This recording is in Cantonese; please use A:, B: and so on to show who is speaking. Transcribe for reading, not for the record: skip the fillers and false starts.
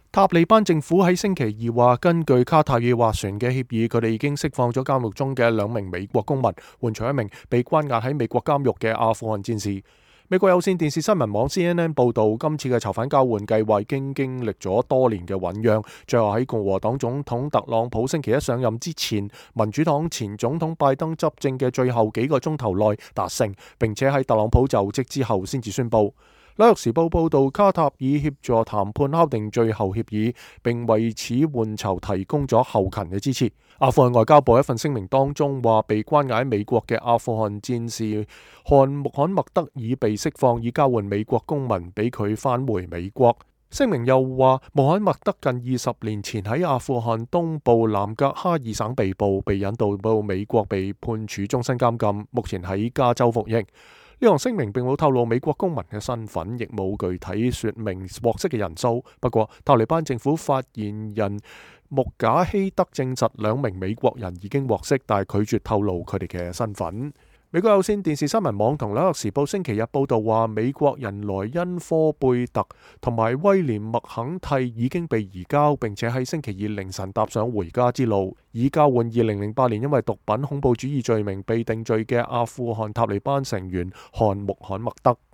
A: 塔利班政府喺星期二話，根據卡塔爾斡旋嘅協議，佢哋已經釋放咗監獄中嘅2名美國公民，換取1名被關押喺美國監獄嘅阿富汗戰士。美國有線電視新聞網 CNN 報道，今次嘅囚犯交換計劃已經經歷咗多年嘅醞釀，最後喺共和黨總統特朗普星期一上任之前，民主黨前總統拜登執政嘅最後幾個鐘頭內達成，並且喺特朗普就職之後先至宣布。紐約時報報道，卡塔爾協助談判敲定最後協議，並為此換籌提供咗後勤嘅支持。阿富汗外交部一份聲明當中話，被關押喺美國嘅阿富汗戰士漢穆罕默德已被釋放，以交換美國公民俾佢返回美國。聲明又話，穆罕默德近20年前喺阿富汗東部南格哈爾省被捕，被引渡到美國被判處終身監禁，目前喺加州服刑。呢項聲明並冇透露美國公民嘅身份，亦冇具體說明獲釋嘅人數。不過，塔利班政府發言人穆賈希德證實2名美國人已經獲釋，但係拒絕透露佢哋嘅身份。美國有線電視新聞網同紐約時報星期日報道話，美國人萊恩科貝特同埋威廉麥肯蒂已經被移交，並且喺星期二凌晨踏上回家之路，以交換2008年因為毒品恐怖主義罪名被定罪嘅阿富汗塔利班成員漢穆罕默德。